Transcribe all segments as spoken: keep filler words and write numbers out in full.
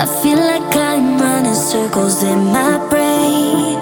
I feel like I'm running circles in my brain.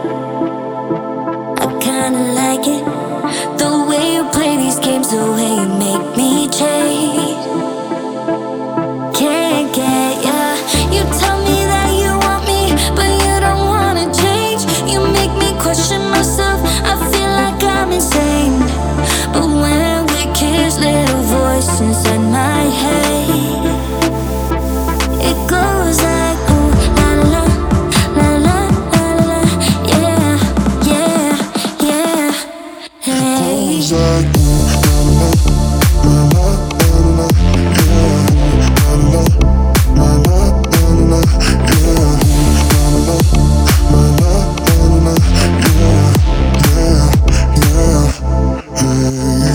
I kinda like it, the way you play these games, the way you make me change. Can't get ya. You tell me that you want me, but you don't wanna change. You make me question myself, I feel like I'm insane. But when we kiss, little voice inside my head, it goes like ooh la la la la la la, yeah, yeah, yeah. Hey. It goes like ooh la la la la la, yeah, la la la la la la, yeah, la la la la la la, yeah, yeah, yeah, hey.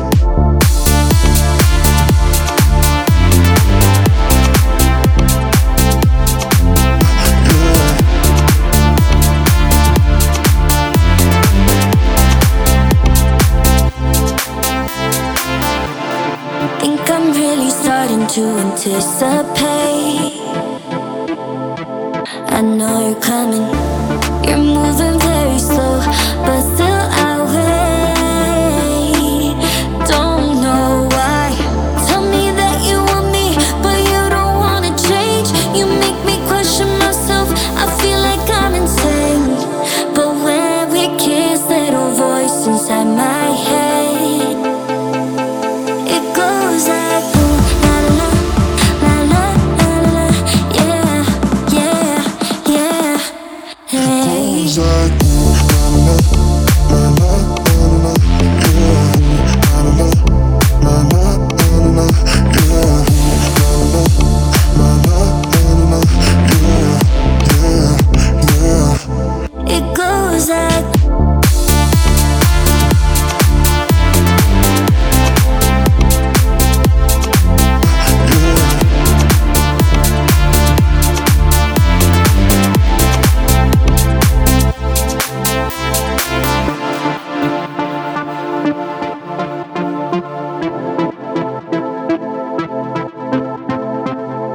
Think I'm really starting to anticipate. I know you're coming.